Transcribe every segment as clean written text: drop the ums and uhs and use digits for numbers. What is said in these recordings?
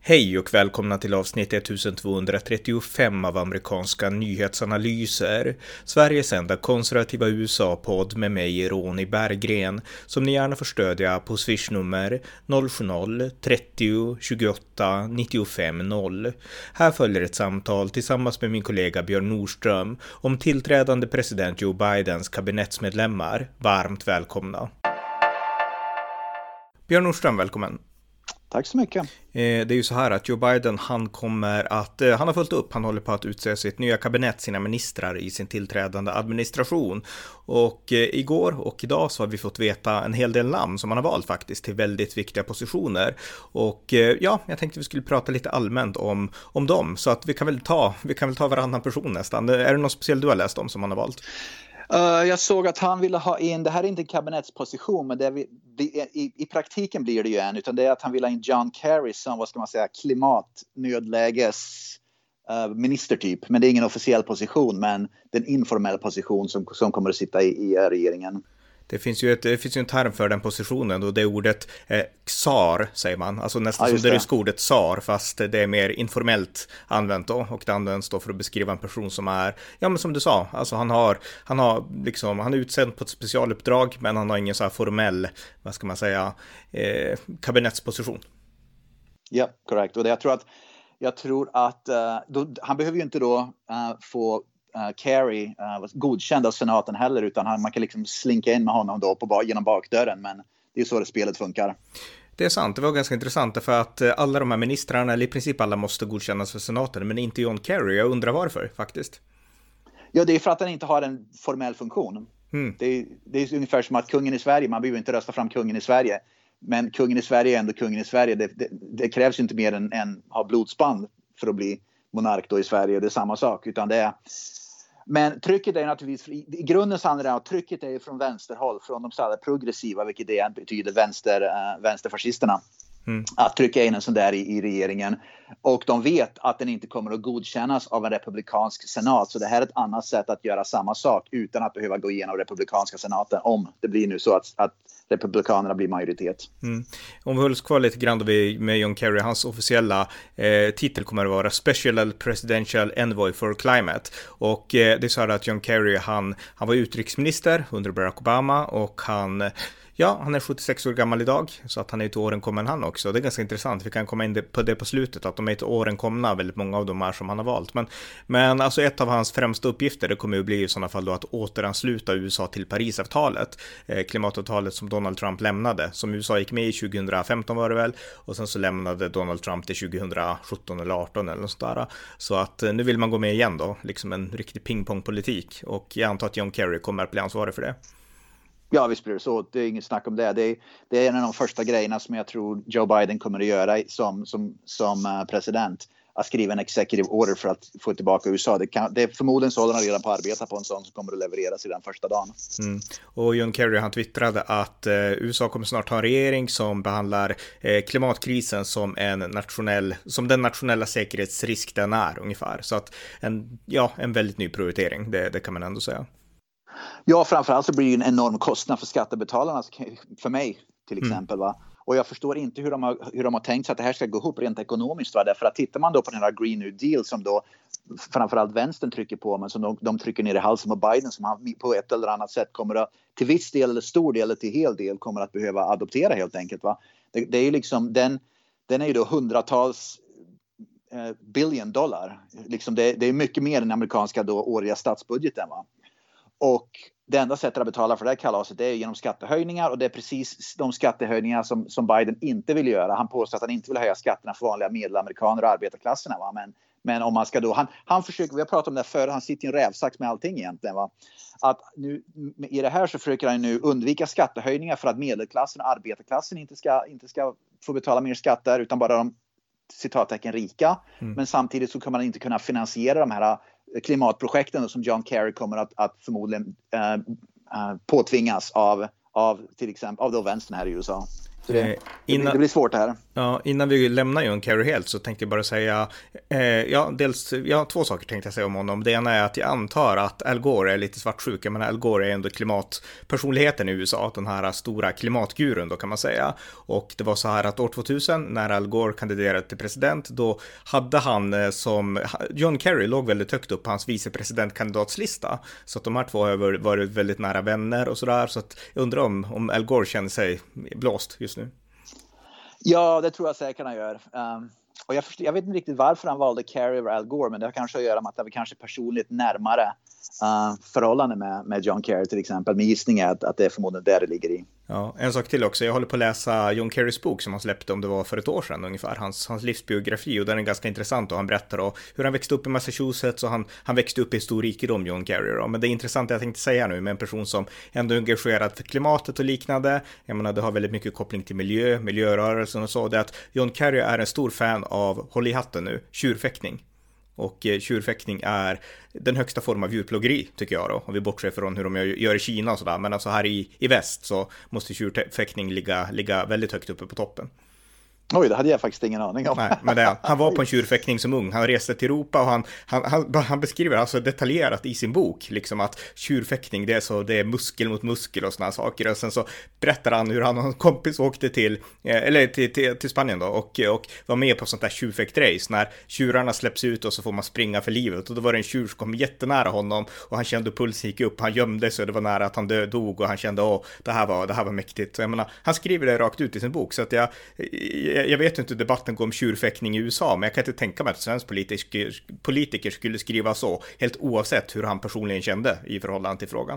Hej och välkomna till avsnitt 1235 av amerikanska nyhetsanalyser. Sveriges enda konservativa USA-podd med mig, Ronny Berggren, som ni gärna får stödja på Swish-nummer 070-30 28 95 0. Här följer ett samtal tillsammans med min kollega Björn Nordström om tillträdande president Joe Bidens kabinettsmedlemmar. Varmt välkomna. Björn Nordström, välkommen. Tack så mycket. Det är ju så här att Joe Biden, han har följt upp, han håller på att utse sitt nya kabinett, sina ministrar i sin tillträdande administration. Och igår och idag så har vi fått veta en hel del namn som han har valt faktiskt till väldigt viktiga positioner. Och ja, jag tänkte vi skulle prata lite allmänt om dem, så att vi kan väl ta varannan person nästan. Är det någon speciell du har läst om som han har valt? Jag såg att han ville ha in, det här är inte en kabinettsposition, men i praktiken blir det ju en, utan det är att han vill ha in John Kerry som, vad ska man säga, klimatnödläges minister typ. Men det är ingen officiell position, men det är en informell position som kommer att sitta i regeringen. Det finns ju en term för den positionen och det är ordet tsar, säger man. Alltså nästan som det ryska ordet tsar, fast det är mer informellt använt då. Och det används då för att beskriva en person som är, ja men som du sa, alltså han är utsänd på ett specialuppdrag, men han har ingen så här formell, vad ska man säga, kabinettsposition. Ja, korrekt. Och jag tror att han behöver ju inte då få Kerry godkänd av senaten heller, utan man kan liksom slinka in med honom då genom bakdörren, men det är så det spelet funkar. Det är sant, det var ganska intressant för att alla de här ministrarna, eller i princip alla, måste godkännas för senaten, men inte John Kerry. Jag undrar varför faktiskt. Ja, det är för att den inte har en formell funktion. Det är ungefär som att kungen i Sverige, man behöver inte rösta fram kungen i Sverige, men kungen i Sverige är ändå kungen i Sverige. Det krävs ju inte mer än ha blodsband för att bli monark då i Sverige, och det är samma sak, utan det är. Men trycket är naturligtvis, i grunden så handlar det om att trycket är från vänsterhåll, från de så kallade progressiva, vilket det betyder vänsterfascisterna. Att trycka in en sån där i regeringen. Och de vet att den inte kommer att godkännas av en republikansk senat. Så det här är ett annat sätt att göra samma sak utan att behöva gå igenom republikanska senaten, om det blir nu så att republikanerna blir majoritet. Om vi håller oss kvar lite grann då med John Kerry, hans officiella titel kommer att vara Special Presidential Envoy for Climate. Och det är så här att John Kerry, han var utrikesminister under Barack Obama, och han är 76 år gammal idag, så att han är till åren kommen han också. Det är ganska intressant, vi kan komma in på det på slutet, att de är till åren komna, väldigt många av de här som han har valt. Men alltså ett av hans främsta uppgifter, det kommer ju bli i sådana fall då att återansluta USA till Parisavtalet, klimatavtalet som Donald Trump lämnade, som USA gick med i 2015 var det väl, och sen så lämnade Donald Trump till 2017 eller 18 eller något sådär. Så att nu vill man gå med igen då, liksom en riktig pingpongpolitik, och jag antar att John Kerry kommer att bli ansvarig för det. Ja, visst blir det så. Det är inget snack om det. Det är en av de första grejerna som jag tror Joe Biden kommer att göra som president. Att skriva en executive order för att få tillbaka USA. Det är förmodligen så att han redan på att arbeta på en sån som kommer att levereras i den första dagen. Och John Kerry, han twittrade att USA kommer snart ha en regering som behandlar klimatkrisen som den nationella säkerhetsrisk den är ungefär. Så att en väldigt ny prioritering, det kan man ändå säga. Ja, framförallt så blir det en enorm kostnad för skattebetalarna, för mig till exempel. Va? Och jag förstår inte hur de har tänkt sig att det här ska gå ihop rent ekonomiskt. Va? Därför att tittar man då på den här Green New Deal som då framförallt vänstern trycker på, men som de trycker ner i halsen på Biden, som han på ett eller annat sätt kommer att till viss del eller stor del eller till hel del kommer att behöva adoptera helt enkelt. Va? Det är ju liksom, den är ju då hundratals billion dollar. Liksom det är mycket mer än den amerikanska då årliga statsbudgeten, va? Och det enda sättet att betala för det här kalaset, det är genom skattehöjningar, och det är precis de skattehöjningar som Biden inte vill göra. Han påstår att han inte vill höja skatterna för vanliga medelamerikaner och arbetarklasserna. Va? Men om man ska då, han försöker, vi har pratat om det förr, han sitter i en rävsax med allting egentligen. Va? Att nu, i det här så försöker han nu undvika skattehöjningar för att medelklassen och arbetarklassen inte ska få betala mer skatter, utan bara de citattecken rika. Men samtidigt så kommer man inte kunna finansiera de här klimatprojekten som John Kerry kommer att förmodligen påtvingas av till exempel av då vänstern här i USA. Så det blir svårt det här. Ja, innan vi lämnar John Kerry helt så tänkte jag bara säga, två saker tänkte jag säga om honom. Det ena är att jag antar att Al Gore är lite svartsjuk, men Al Gore är ändå klimatpersonligheten i USA, den här stora klimatgurun då kan man säga. Och det var så här att år 2000 när Al Gore kandiderade till president, då hade han John Kerry låg väldigt högt upp på hans vicepresidentkandidatslista. Så att de här två har varit väldigt nära vänner och sådär. Så att jag undrar om Al Gore känner sig blåst just nu. Ja, det tror jag säkert han gör. Och jag vet inte riktigt varför han valde Kerry över Al Gore, men det har kanske att göra med att det var kanske personligt närmare förhållande med John Kerry till exempel. Min gissning är att det är förmodligen där det ligger i. Ja, en sak till också. Jag håller på att läsa John Kerrys bok som han släppte om det var för ett år sedan ungefär. Hans livsbiografi, och den är ganska intressant och han berättar då hur han växte upp i Massachusetts och han växte upp i stor rikedom, John Kerry då. Men det är intressant jag tänkte säga nu med en person som ändå är engagerad för klimatet och liknande. Jag menar, det har väldigt mycket koppling till miljörörelsen och så. Det är att John Kerry är en stor fan av, håll i hatten nu, tjurfäktning. Och tjurfäktning är den högsta form av djurplågeri tycker jag då. Om vi bortser från hur de gör i Kina och sådär. Men alltså här i väst så måste tjurfäktning ligga väldigt högt uppe på toppen. Oj, det hade jag faktiskt ingen aning om. Nej, men han var på en tjurfäktning som ung. Han reste till Europa och han beskriver alltså detaljerat i sin bok liksom att tjurfäktning det är muskel mot muskel och såna saker. Och sen så berättar han hur han och en kompis åkte till Spanien då och var med på sånt där tjurfäktrace när tjurarna släpps ut och så får man springa för livet. Och då var det en tjur som kom jättenära honom och han kände pulsen gick upp. Han gömde sig och det var nära att han dog och han kände det här var mäktigt. Så jag menar, han skriver det rakt ut i sin bok så att jag vet inte hur debatten går om tjurfäktning i USA, men jag kan inte tänka mig att svensk politiker skulle skriva så, helt oavsett hur han personligen kände i förhållande till frågan.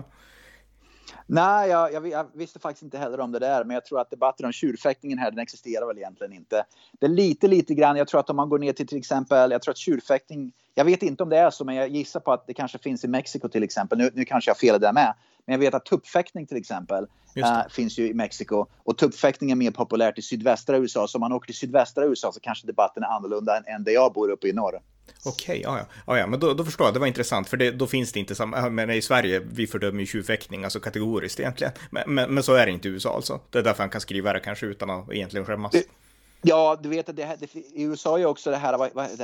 Nej, jag visste faktiskt inte heller om det där, men jag tror att debatten om tjurfäktningen här, den existerar väl egentligen inte. Det är lite grann, jag tror att om man går ner till exempel, jag tror att tjurfäktning, jag vet inte om det är så, men jag gissar på att det kanske finns i Mexiko till exempel. Nu kanske jag fel där med, men jag vet att tuppfäktning till exempel finns ju i Mexiko. Och tuppfäktning är mer populärt i sydvästra USA, så om man åker till sydvästra USA så kanske debatten är annorlunda än där jag bor uppe i norr. Okej, ja, men då förstår jag, det var intressant, för då finns det inte samma, men i Sverige, vi fördömer ju tjurfäktning, alltså kategoriskt egentligen, men så är det inte i USA alltså, det är därför han kan skriva det kanske utan att egentligen skämmas. Ja, du vet att i USA är också det här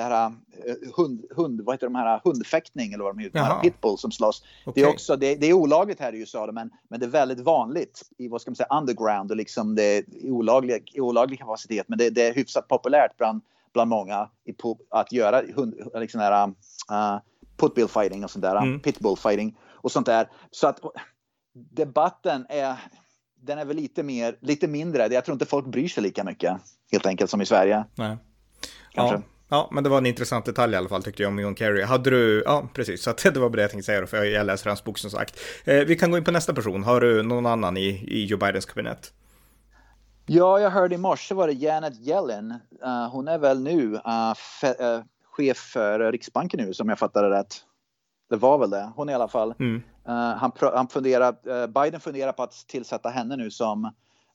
vad heter de här hundfäktning eller vad de heter, pitbull som slåss. Okay. Det är också det är olagligt här i USA men det är väldigt vanligt i vad ska man säga underground och liksom det är olaglig kapacitet, men det är hyfsat populärt bland många att göra liksom putbull fighting och sånt där, pitbull fighting och sånt där. Så att debatten den är väl lite mindre. Jag tror inte folk bryr sig lika mycket helt enkelt som i Sverige. Nej. Ja, men det var en intressant detalj i alla fall tyckte jag om John Kerry. Hade du, ja precis, så att det var det jag tänkte säga då, för jag läser hans bok som sagt. Vi kan gå in på nästa person. Har du någon annan i Joe Bidens kabinett? Ja, jag hörde i morse var det Janet Yellen. Hon är väl nu chef för Riksbanken nu som jag fattade rätt. Det var väl det. Hon är i alla fall. Biden funderar på att tillsätta henne nu som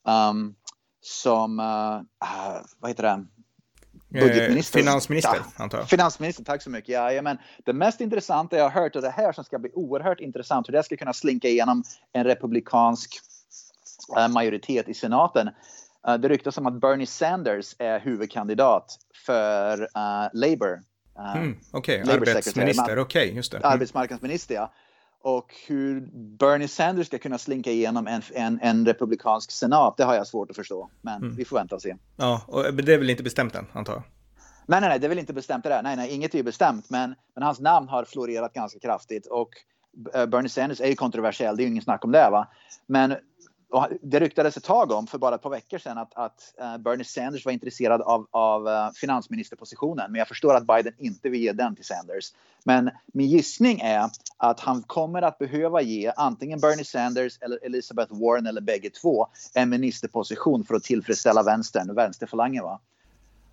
vad heter det? Budgetminister. Finansminister, antar jag. Finansminister, tack så mycket. Ja, men det mest intressanta jag har hört är det här som ska bli oerhört intressant. Hur det ska kunna slinka igenom en republikansk majoritet i senaten. Det ryktas om att Bernie Sanders är huvudkandidat för Labour. Okej, arbetsminister, just det. Arbetsmarknadsminister, ja. Och hur Bernie Sanders ska kunna slinka igenom en republikansk senat, det har jag svårt att förstå. Men vi får vänta och se. Ja, och det är väl inte bestämt än, antar jag? Nej, det är väl inte bestämt det där. Nej, inget är ju bestämt. Men hans namn har florerat ganska kraftigt. Och Bernie Sanders är ju kontroversiell, det är ju ingen snack om det, va? Men det ryktades ett tag om för bara ett par veckor sedan att Bernie Sanders var intresserad av finansministerpositionen. Men jag förstår att Biden inte vill ge den till Sanders. Men min gissning är att han kommer att behöva ge antingen Bernie Sanders eller Elizabeth Warren eller bägge två en ministerposition för att tillfredsställa vänsterfalangen, va?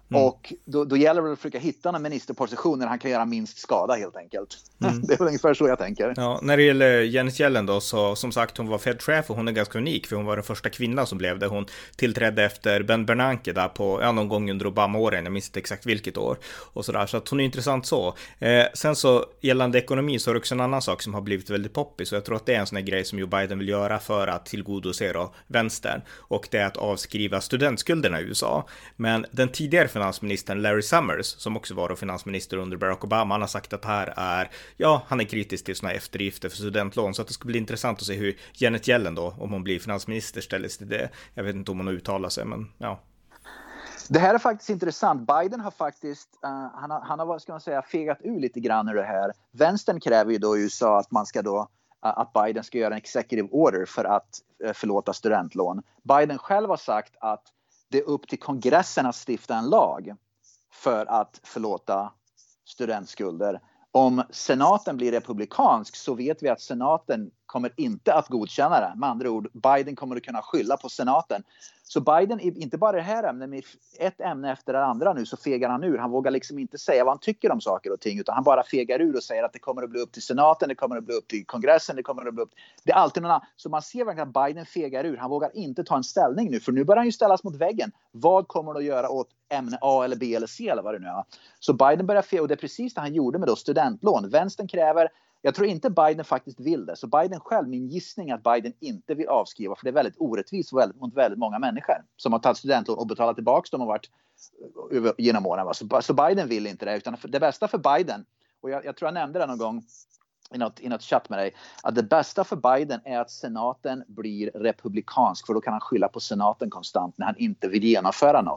Och då gäller det att försöka hitta en ministerposition där han kan göra minst skada helt enkelt. Det är väl ungefär så jag tänker. Ja, när det gäller Janet Yellen då, så som sagt hon var Fed-chef och hon är ganska unik för hon var den första kvinnan som blev det. Hon tillträdde efter Ben Bernanke där på någon gång under Obama-åren, jag minns inte exakt vilket år och sådär, så att hon är intressant så. Sen så gällande ekonomi så är det också en annan sak som har blivit väldigt poppis och jag tror att det är en sån här grej som Joe Biden vill göra för att tillgodose då vänstern, och det är att avskriva studentskulderna i USA. Men den tidigare finansministern Larry Summers, som också var då finansminister under Barack Obama, han har sagt att det här är, han är kritisk till såna här eftergifter för studentlån, så att det ska bli intressant att se hur Janet Yellen då, om hon blir finansminister, ställer sig till det. Jag vet inte om hon uttalar sig, men ja. Det här är faktiskt intressant. Biden har faktiskt, han har vad ska man säga, fegat ur lite grann ur det här. Vänstern kräver ju då i USA att man ska då, att Biden ska göra en executive order för att förlåta studentlån. Biden själv har sagt att det är upp till kongressen att stifta en lag för att förlåta studentskulder. Om senaten blir republikansk så vet vi att senaten kommer inte att godkänna det. Med andra ord, Biden kommer att kunna skylla på senaten. Så Biden, inte bara det här ämnet, men ett ämne efter det andra nu så fegar han ur. Han vågar liksom inte säga vad han tycker om saker och ting, utan han bara fegar ur och säger att det kommer att bli upp till senaten, det kommer att bli upp till kongressen, det kommer att bli upp. Det är alltid någon annan. Så man ser verkligen att Biden fegar ur. Han vågar inte ta en ställning nu, för nu börjar han ju ställas mot väggen. Vad kommer att göra åt ämne A eller B eller C eller vad det nu är. Så Biden börjar fega, och det är precis det han gjorde med då studentlån. Vänstern kräver, jag tror inte Biden faktiskt vill det. Så Biden själv, min gissning är att Biden inte vill avskriva, för det är väldigt orättvist mot väldigt många människor som har tagit studentlån och betalat tillbaka dem och varit genom åren. Så Biden vill inte det, utan det bästa för Biden, och jag tror jag nämnde det någon gång i något chatt med dig, att det bästa för Biden är att senaten blir republikansk, för då kan han skylla på senaten konstant när han inte vill genomföra något.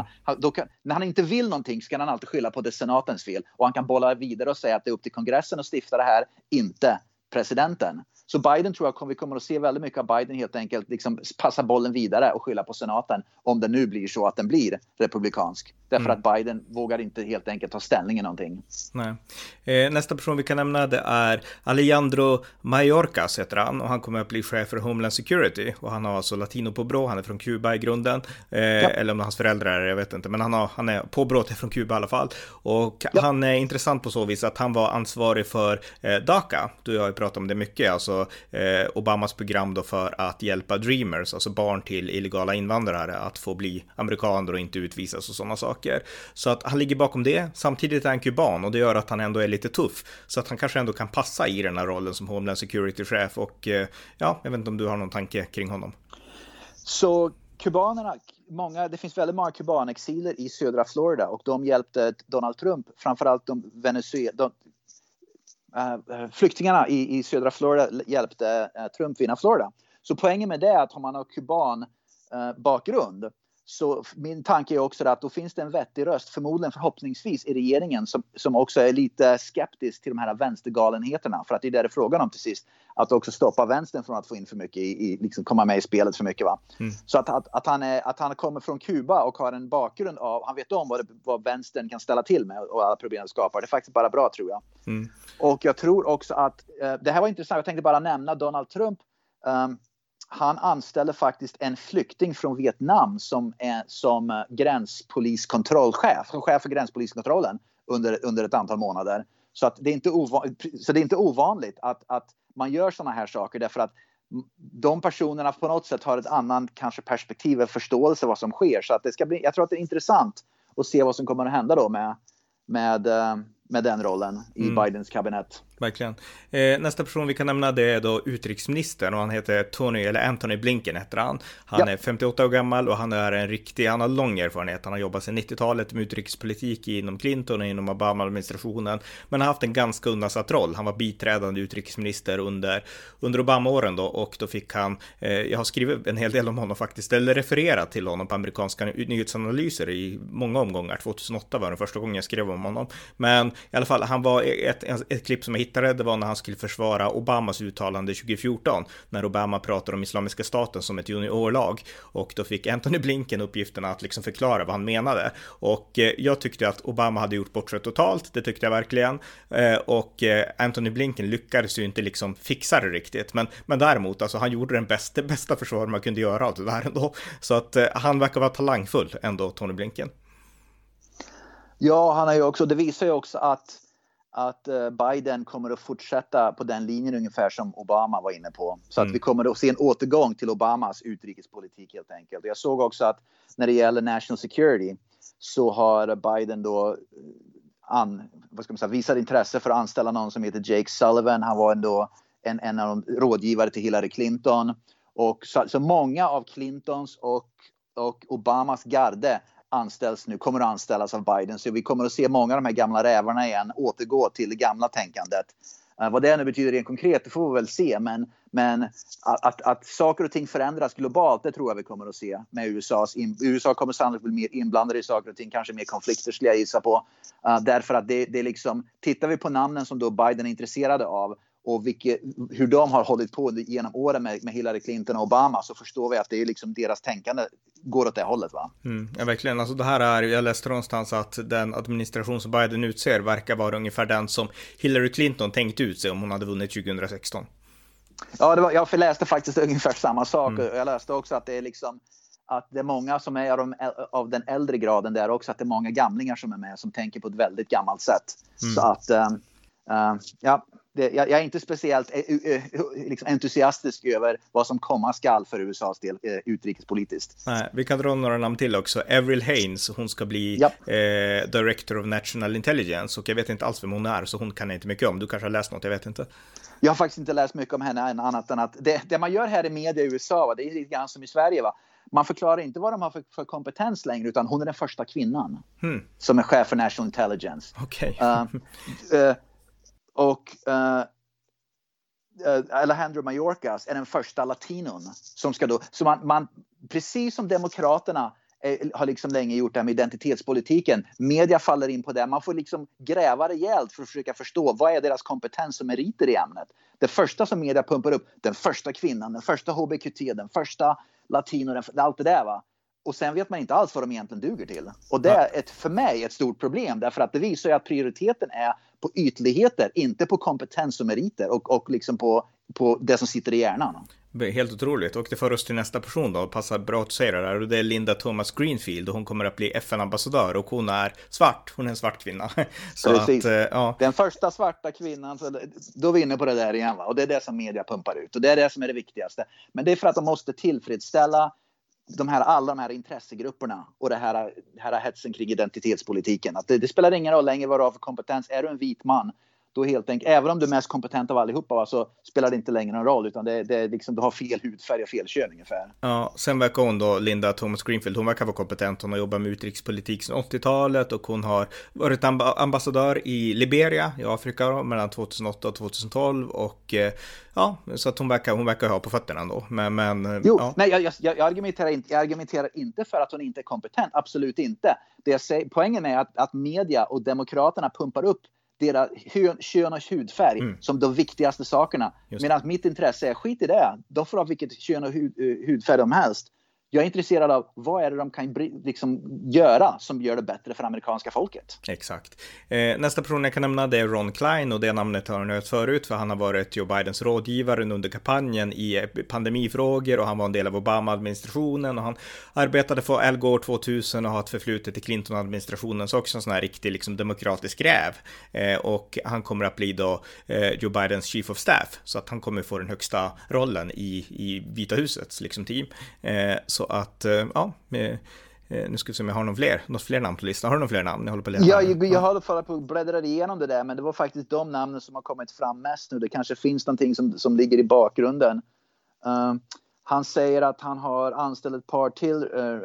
När han inte vill någonting så kan han alltid skylla på det senatens fel, och han kan bolla vidare och säga att det är upp till kongressen att stifta det här, inte presidenten. Så Biden tror jag vi kommer att se väldigt mycket av Biden helt enkelt liksom passa bollen vidare och skylla på senaten om det nu blir så att den blir republikansk. Därför att Biden vågar inte helt enkelt ta ställning i någonting. Nej. Nästa person vi kan nämna, det är Alejandro Mayorkas heter han, och han kommer att bli chef för Homeland Security, och han har alltså latino påbrå, han är från Kuba i grunden, eller om hans föräldrar är, jag vet inte, men han är påbrå från Kuba i alla fall, och han är intressant på så vis att han var ansvarig för DACA. Du har ju pratat om det mycket, alltså Obamas program då för att hjälpa dreamers, alltså barn till illegala invandrare, att få bli amerikaner och inte utvisas och sådana saker. Så att han ligger bakom det. Samtidigt är han kuban, och det gör att han ändå är lite tuff, så att han kanske ändå kan passa i den här rollen som Homeland Security-chef. Och jag vet inte om du har någon tanke kring honom. Så kubanerna, det finns väldigt många kubanexiler i södra Florida, och de hjälpte Donald Trump, framförallt flyktingarna i södra Florida hjälpte Trump vinna Florida. Så poängen med det är att om man har kuban bakgrund, så min tanke är också att då finns det en vettig röst, förmodligen förhoppningsvis i regeringen, som också är lite skeptisk till de här vänstergalenheterna, för att det är det frågan om till sist, att också stoppa vänstern från att få in för mycket liksom komma med i spelet för mycket, va. Så att han kommer från Kuba och har en bakgrund av, han vet om vad vänstern kan ställa till med och alla problem skapar. Det är faktiskt bara bra, tror jag. Och jag tror också att det här var intressant. Jag tänkte bara nämna Donald Trump. Han anställde faktiskt en flykting från Vietnam som gränspoliskontrollchef, som chef för gränspoliskontrollen under ett antal månader. Så att det är inte ovanligt att man gör såna här saker, därför att de personerna på något sätt har ett annan kanske perspektiv och förståelse vad som sker. Så att jag tror att det är intressant att se vad som kommer att hända då med den rollen i Bidens kabinett. Verkligen. Nästa person vi kan nämna, det är då utrikesministern, och han heter Antony Blinken heter han. Han är 58 år gammal, och han har lång erfarenhet. Han har jobbat sedan 90-talet med utrikespolitik inom Clinton och inom Obama-administrationen, men har haft en ganska undansatt roll. Han var biträdande utrikesminister under Obama-åren då, och då fick han, jag har skrivit en hel del om honom faktiskt, eller refererat till honom på amerikanska nyhetsanalyser i många omgångar. 2008 var den första gången jag skrev om honom. Men i alla fall, han var ett klipp som jag hittade, det var när han skulle försvara Obamas uttalande 2014, när Obama pratade om Islamiska staten som ett juniorlag, och då fick Antony Blinken uppgiften att liksom förklara vad han menade, och jag tyckte att Obama hade gjort bort sig totalt, det tyckte jag verkligen, och Antony Blinken lyckades ju inte liksom fixa det riktigt, men däremot, alltså han gjorde den bästa försvar man kunde göra av det där ändå, så att han verkar vara talangfull ändå, Tony Blinken. Ja, han har ju också, det visar ju också att Biden kommer att fortsätta på den linjen ungefär som Obama var inne på. Så att vi kommer att se en återgång till Obamas utrikespolitik helt enkelt. Jag såg också att när det gäller national security så har Biden då visat intresse för att anställa någon som heter Jake Sullivan. Han var ändå en av de rådgivare till Hillary Clinton. Och så många av Clintons och Obamas garde kommer att anställas av Biden. Så vi kommer att se många av de här gamla rävarna igen återgå till det gamla tänkandet. Vad det nu betyder rent konkret, det får vi väl se. Men att saker och ting förändras globalt, det tror jag vi kommer att se med USA kommer sannolikt bli mer inblandade i saker och ting, kanske mer konflikter skulle jag gissa på. Därför att det är liksom, tittar vi på namnen som då Biden är intresserade av och hur de har hållit på genom åren med Hillary Clinton och Obama, så förstår vi att det är liksom deras tänkande går åt det hållet, va? Ja, verkligen. Alltså det här jag läste någonstans att den administration som Biden utser verkar vara ungefär den som Hillary Clinton tänkte ut sig om hon hade vunnit 2016. Ja, jag läste faktiskt ungefär samma sak. Jag läste också att det är liksom att det är många som är av den äldre graden där också, att det är många gamlingar som är med som tänker på ett väldigt gammalt sätt. Så att jag är inte speciellt liksom entusiastisk över vad som komma skall för USAs del utrikespolitiskt. Nej, vi kan dra några namn till också. Avril Haines, hon ska bli Director of National Intelligence, och jag vet inte alls vem hon är, så hon kan jag inte mycket om. Du kanske har läst något, jag vet inte. Jag har faktiskt inte läst mycket om henne annat än att det man gör här i media i USA, va, det är lite grann som i Sverige, va? Man förklarar inte vad de har för kompetens längre, utan hon är den första kvinnan som är chef för National Intelligence. Okej. Och Alejandro Mayorkas är den första latinon som ska då, så man precis som demokraterna har liksom länge gjort det här med identitetspolitiken, media faller in på det, man får liksom gräva rejält för att försöka förstå vad är deras kompetens och meriter i ämnet. Det första som media pumpar upp, den första kvinnan, den första HBQT, den första latino, allt det där, va. Och sen vet man inte alls vad de egentligen duger till. Och det är för mig ett stort problem, därför att det visar ju att prioriteten är på ytligheter, inte på kompetens och meriter och liksom på det som sitter i hjärnan. Helt otroligt. Och det för oss till nästa person då, passar bra att säga det där, och det är Linda Thomas Greenfield, och hon kommer att bli FN-ambassadör, och hon är en svart kvinna. Så precis. Att, den första svarta kvinnan, så då är vi inne på det där igen, va? Och det är det som media pumpar ut, och det är det som är det viktigaste. Men det är för att de måste tillfredsställa alla de här intressegrupperna och det här hetsen kring identitetspolitiken. Att det spelar ingen roll längre vad du har för kompetens. Är du en vit man, då helt enkelt, även om du är mest kompetent av allihopa, så spelar det inte längre någon roll, utan det är liksom, du har fel hudfärg och fel kön ungefär. Ja, sen verkar hon då, Linda Thomas Greenfield, hon verkar vara kompetent. Hon har jobbat med utrikespolitik sedan 80-talet, och hon har varit ambassadör i Liberia i Afrika då, mellan 2008 och 2012, och så att hon verkar ha på fötterna ändå. Nej, jag argumenterar inte för att hon inte är kompetent, absolut inte. Poängen är att media och demokraterna pumpar upp deras kön och hudfärg som de viktigaste sakerna. Medan mitt intresse är skit i det. De får ha vilket kön och hudfärg de helst. Jag är intresserad av vad är det de kan liksom göra som gör det bättre för amerikanska folket. Exakt. Nästa person jag kan nämna, det är Ron Klein, och det namnet har ni hört förut, för han har varit Joe Bidens rådgivare under kampanjen i pandemifrågor, och han var en del av Obama-administrationen, och han arbetade för Al Gore 2000 och har ett förflutet i Clinton-administrationen, så också en sån här riktig liksom demokratisk räv. Och han kommer att bli då Joe Bidens chief of staff, så att han kommer få den högsta rollen i Vita husets liksom team. Så att, nu ska vi se om jag har något fler namn på listan. Har du några fler namn? Jag håller på att leta. Jag håller på att bläddra igenom det där, men det var faktiskt de namnen som har kommit fram mest nu. Det kanske finns någonting som ligger i bakgrunden. Han säger att han har anställt ett par till,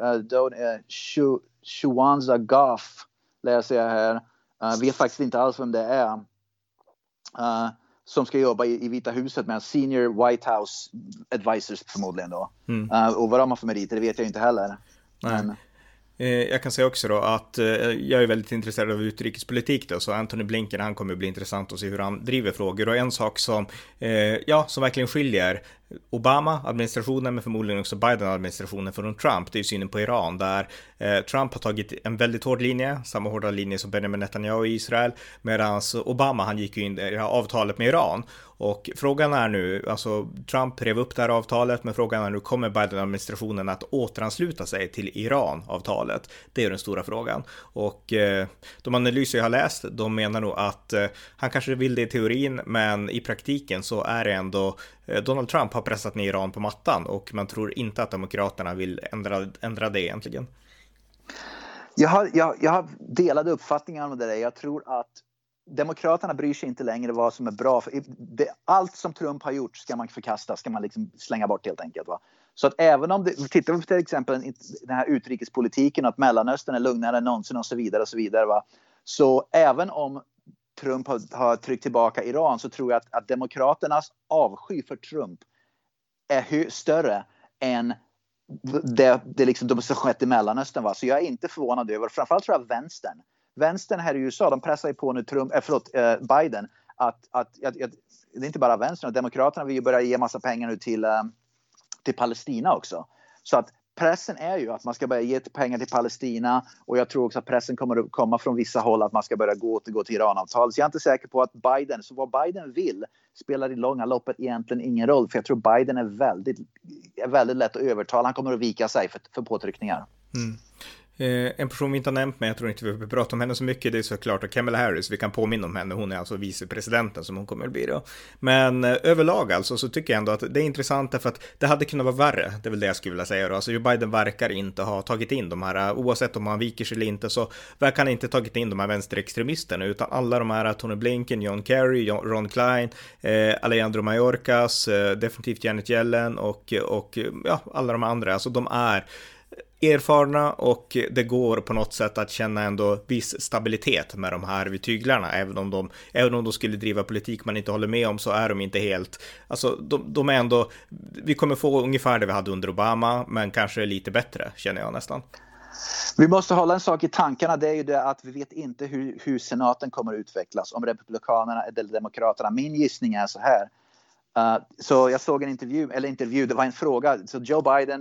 Shuwanza Goff, läser jag här. Vet faktiskt inte alls vem det är. Som ska jobba i Vita huset med senior White House advisors förmodligen då. Och vad de har för meriter, det vet jag inte heller. Jag kan säga också då att jag är väldigt intresserad av utrikespolitik då, så Antony Blinken, han kommer bli intressant att se hur han driver frågor, och en sak som som verkligen skiljer Obama-administrationen men förmodligen också Biden-administrationen från Trump. Det är ju synen på Iran där Trump har tagit en väldigt hård linje, samma hårda linje som Benjamin Netanyahu i Israel, medan Obama han gick ju in i det här avtalet med Iran. Och frågan är nu, alltså Trump rev upp det här avtalet, men frågan är nu, kommer Biden-administrationen att återansluta sig till Iran-avtalet? Det är den stora frågan. Och de analyser jag har läst, de menar nog att han kanske vill det i teorin, men i praktiken så är det ändå Donald Trump har pressat ner Iran på mattan och man tror inte att demokraterna vill ändra det egentligen. Jag har delade uppfattningar om det där. Jag tror att demokraterna bryr sig inte längre vad som är bra. Allt som Trump har gjort ska man förkasta, ska man liksom slänga bort helt enkelt. Va? Så att även om tittar vi på till exempel den här utrikespolitiken och att Mellanöstern är lugnare än någonsin och så vidare. Va? Så även om Trump har tryckt tillbaka Iran så tror jag att demokraternas avsky för Trump är större än det liksom de som skett i Mellanöstern. Va? Så jag är inte förvånad över, framförallt tror jag vänstern här i USA, de pressar ju på nu Biden att det är inte bara vänstern, demokraterna vill ju börja ge massa pengar nu till Palestina också. Så att pressen är ju att man ska börja ge pengar till Palestina, och jag tror också att pressen kommer att komma från vissa håll att man ska börja gå till Iran-avtalet. Så jag är inte säker på att vad Biden vill spelar i långa loppet egentligen ingen roll, för jag tror Biden är väldigt lätt att övertala. Han kommer att vika sig för påtryckningar. Mm. En person vi inte har nämnt, men jag tror inte vi behöver prata om henne så mycket, det är såklart Kamala Harris. Vi kan påminna om henne, hon är alltså vicepresidenten som hon kommer att bli då. Men överlag alltså så tycker jag ändå att det är intressant därför att det hade kunnat vara värre, det är väl det jag skulle vilja säga då. Alltså Joe Biden verkar inte ha tagit in de här, oavsett om han viker sig eller inte, så verkar han inte tagit in de här vänsterextremisterna, utan alla de här, Tony Blinken, John Kerry, Ron Klein, Alejandro Mayorkas, definitivt Janet Yellen och ja, alla de andra, alltså de är erfarna och det går på något sätt att känna ändå viss stabilitet med de här vid tyglarna, även om de skulle driva politik man inte håller med om, så är de inte helt, alltså de är ändå, vi kommer få ungefär det vi hade under Obama, men kanske lite bättre, känner jag nästan. Vi måste hålla en sak i tankarna, det är ju det att vi vet inte hur senaten kommer att utvecklas, om republikanerna eller demokraterna. Min gissning är så här. Så jag såg en intervju, det var en fråga, så Joe Biden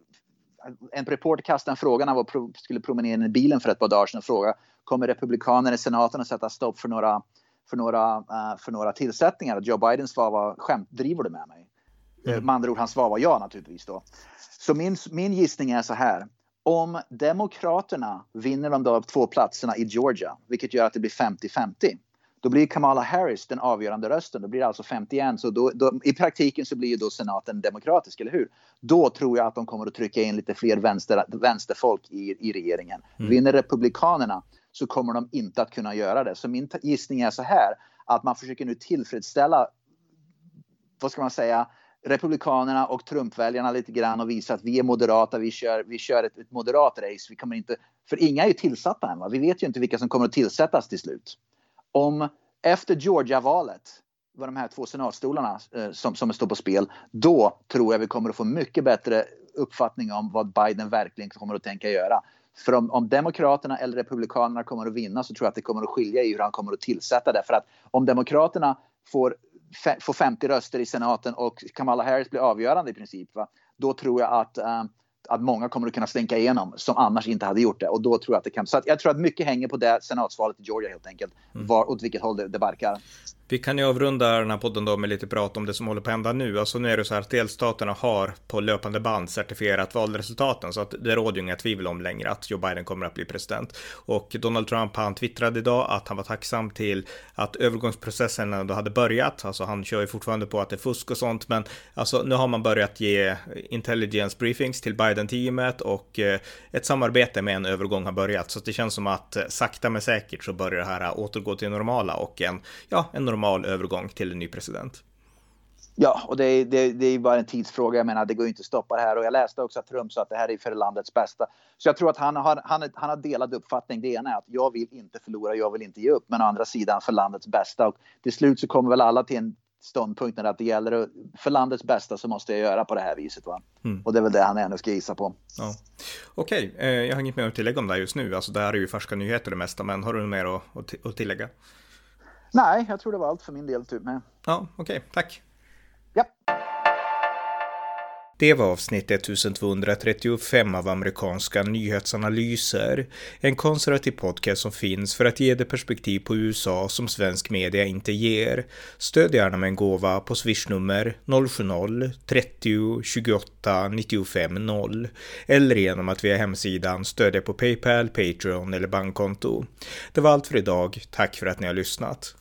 en reporter kastade en fråga när han skulle promenera i bilen för ett par dagar sedan och fråga, kommer republikanerna i senaten att sätta stopp för några tillsättningar? Och Joe Bidens svar var, skämt, driver du med mig? Med andra ord, hans svar var ja naturligtvis då. Så min gissning är så här, om demokraterna vinner de 2 platserna i Georgia, vilket gör att det blir 50-50, då blir Kamala Harris den avgörande rösten. Då blir det alltså 51. Så då, i praktiken så blir ju då senaten demokratisk, eller hur? Då tror jag att de kommer att trycka in lite fler vänsterfolk i regeringen. Vinner republikanerna så kommer de inte att kunna göra det. Så min gissning är så här, att man försöker nu tillfredsställa, vad ska man säga, republikanerna och Trump-väljarna lite grann och visa att vi är moderata, vi kör ett moderat race. Vi kommer inte, för inga är ju tillsatta än, va? Vi vet ju inte vilka som kommer att tillsättas till slut. Om efter Georgia-valet var de här 2 senatstolarna som står på spel, då tror jag vi kommer att få mycket bättre uppfattning om vad Biden verkligen kommer att tänka göra. För om demokraterna eller republikanerna kommer att vinna, så tror jag att det kommer att skilja i hur han kommer att tillsätta det. För att om demokraterna får 50 röster i senaten och Kamala Harris blir avgörande i princip, va? Då tror jag att många kommer att kunna stänka igenom som annars inte hade gjort det. Och då tror jag att det kan. Så att jag tror att mycket hänger på det senatsvalet i Georgia helt enkelt. Åt vilket håll det barkar. Vi kan ju avrunda den här podden då med lite prat om det som håller på att hända nu. Alltså nu är det så här att delstaterna har på löpande band certifierat valresultaten, så att det råder ju inga tvivel om längre att Joe Biden kommer att bli president. Och Donald Trump, han twittrade idag att han var tacksam till att övergångsprocessen ändå hade börjat. Alltså han kör ju fortfarande på att det är fusk och sånt, men alltså nu har man börjat ge intelligence briefings till Biden-teamet och ett samarbete med en övergång har börjat. Så det känns som att sakta men säkert så börjar det här återgå till normala och en normal övergång till en ny president. Ja, och det är bara en tidsfråga. Jag menar, det går ju inte att stoppa det här. Och jag läste också att Trump sa att det här är för landets bästa. Så jag tror att han har delad uppfattning. Det ena är att jag vill inte förlora, jag vill inte ge upp. Men å andra sidan för landets bästa. Och till slut så kommer väl alla till en ståndpunkt att det gäller för landets bästa så måste jag göra på det här viset, va? Och det är väl det han ändå ska gissa på. Ja. Okej, jag har inget mer att tillägga om det här just nu. Alltså det här är ju färska nyheter det mesta, men har du något mer att tillägga? Nej, jag tror det var allt för min del typ med. Ja, okej, tack. Ja. Det var avsnitt 1235 av amerikanska nyhetsanalyser, en konservativ podcast som finns för att ge det perspektiv på USA som svensk media inte ger. Stöd gärna med en gåva på swishnummer 070-30 28 95 0 eller genom att via hemsidan stödja på PayPal, Patreon eller bankkonto. Det var allt för idag. Tack för att ni har lyssnat.